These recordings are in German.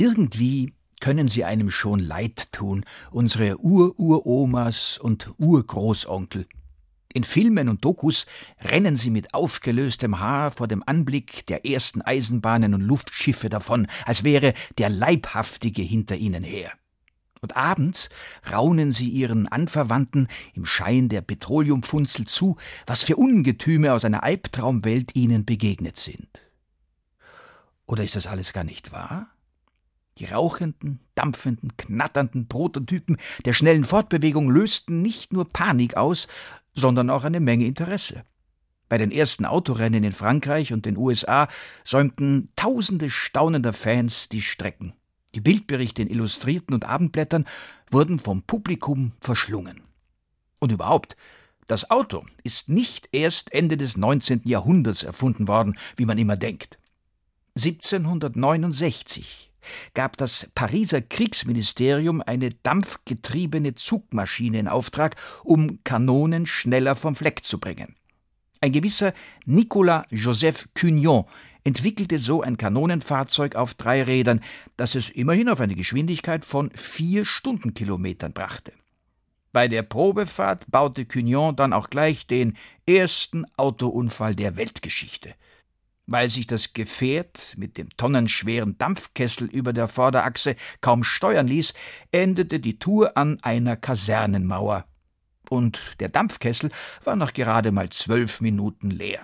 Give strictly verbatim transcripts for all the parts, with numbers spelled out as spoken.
Irgendwie können sie einem schon leid tun, unsere Ur-Uromas und Urgroßonkel. In Filmen und Dokus rennen sie mit aufgelöstem Haar vor dem Anblick der ersten Eisenbahnen und Luftschiffe davon, als wäre der Leibhaftige hinter ihnen her. Und abends raunen sie ihren Anverwandten im Schein der Petroleumfunzel zu, was für Ungetüme aus einer Albtraumwelt ihnen begegnet sind. Oder ist das alles gar nicht wahr? Die rauchenden, dampfenden, knatternden Prototypen der schnellen Fortbewegung lösten nicht nur Panik aus, sondern auch eine Menge Interesse. Bei den ersten Autorennen in Frankreich und den U S A säumten tausende staunender Fans die Strecken. Die Bildberichte in Illustrierten und Abendblättern wurden vom Publikum verschlungen. Und überhaupt, das Auto ist nicht erst Ende des neunzehnten Jahrhunderts erfunden worden, wie man immer denkt. siebzehnhundertneunundsechzig gab das Pariser Kriegsministerium eine dampfgetriebene Zugmaschine in Auftrag, um Kanonen schneller vom Fleck zu bringen. Ein gewisser Nicolas Joseph Cugnon entwickelte so ein Kanonenfahrzeug auf drei Rädern, das es immerhin auf eine Geschwindigkeit von vier Stundenkilometern brachte. Bei der Probefahrt baute Cugnon dann auch gleich den ersten Autounfall der Weltgeschichte. Weil sich das Gefährt mit dem tonnenschweren Dampfkessel über der Vorderachse kaum steuern ließ, endete die Tour an einer Kasernenmauer. Und der Dampfkessel war nach gerade mal zwölf Minuten leer.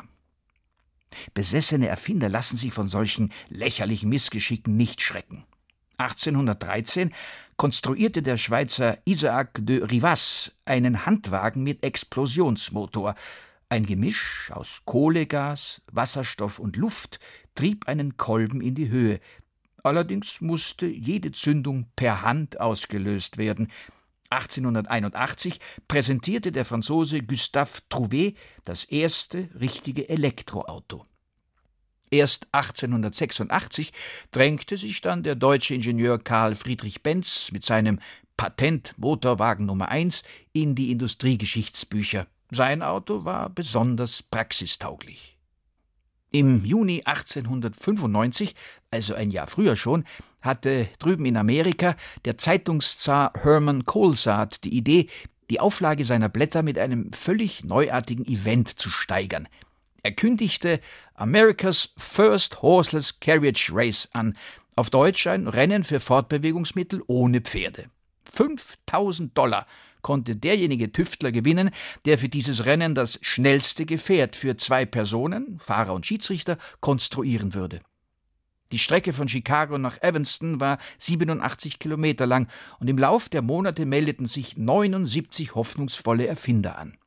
Besessene Erfinder lassen sich von solchen lächerlichen Missgeschicken nicht schrecken. achtzehnhundertdreizehn konstruierte der Schweizer Isaac de Rivaz einen Handwagen mit Explosionsmotor. Ein Gemisch aus Kohlegas, Wasserstoff und Luft trieb einen Kolben in die Höhe. Allerdings musste jede Zündung per Hand ausgelöst werden. achtzehnhunderteinundachtzig präsentierte der Franzose Gustave Trouvé das erste richtige Elektroauto. Erst achtzehnhundertsechsundachtzig drängte sich dann der deutsche Ingenieur Karl Friedrich Benz mit seinem Patent Motorwagen Nummer eins in die Industriegeschichtsbücher. Sein Auto war besonders praxistauglich. Im Juni achtzehnhundertfünfundneunzig, also ein Jahr früher schon, hatte drüben in Amerika der Zeitungszar Herman Colesart die Idee, die Auflage seiner Blätter mit einem völlig neuartigen Event zu steigern. Er kündigte America's First Horseless Carriage Race an, auf Deutsch ein Rennen für Fortbewegungsmittel ohne Pferde. fünftausend Dollar konnte derjenige Tüftler gewinnen, der für dieses Rennen das schnellste Gefährt für zwei Personen, Fahrer und Schiedsrichter, konstruieren würde. Die Strecke von Chicago nach Evanston war siebenundachtzig Kilometer lang und im Lauf der Monate meldeten sich neunundsiebzig hoffnungsvolle Erfinder an.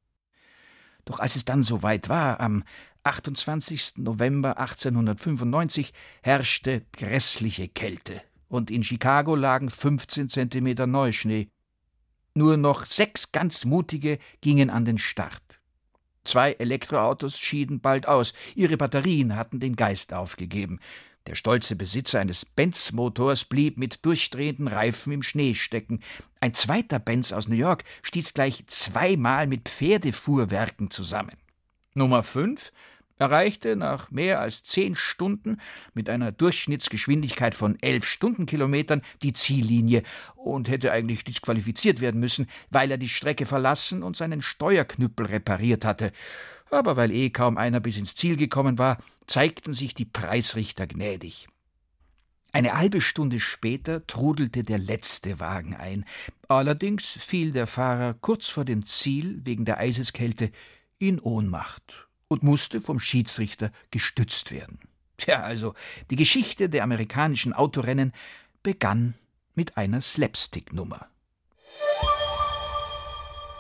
Doch als es dann soweit war, am achtundzwanzigsten November achtzehnhundertfünfundneunzig, herrschte grässliche Kälte und in Chicago lagen fünfzehn Zentimeter Neuschnee. Nur noch sechs ganz Mutige gingen an den Start. Zwei Elektroautos schieden bald aus, ihre Batterien hatten den Geist aufgegeben. Der stolze Besitzer eines Benz-Motors blieb mit durchdrehenden Reifen im Schnee stecken. Ein zweiter Benz aus New York stieß gleich zweimal mit Pferdefuhrwerken zusammen. Nummer fünf erreichte nach mehr als zehn Stunden mit einer Durchschnittsgeschwindigkeit von elf Stundenkilometern die Ziellinie und hätte eigentlich disqualifiziert werden müssen, weil er die Strecke verlassen und seinen Steuerknüppel repariert hatte. Aber weil eh kaum einer bis ins Ziel gekommen war, zeigten sich die Preisrichter gnädig. Eine halbe Stunde später trudelte der letzte Wagen ein. Allerdings fiel der Fahrer kurz vor dem Ziel wegen der Eiseskälte in Ohnmacht und musste vom Schiedsrichter gestützt werden. Tja, also die Geschichte der amerikanischen Autorennen begann mit einer Slapstick-Nummer.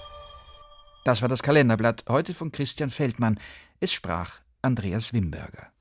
Das war das Kalenderblatt, heute von Christian Feldmann. Es sprach Andreas Wimberger.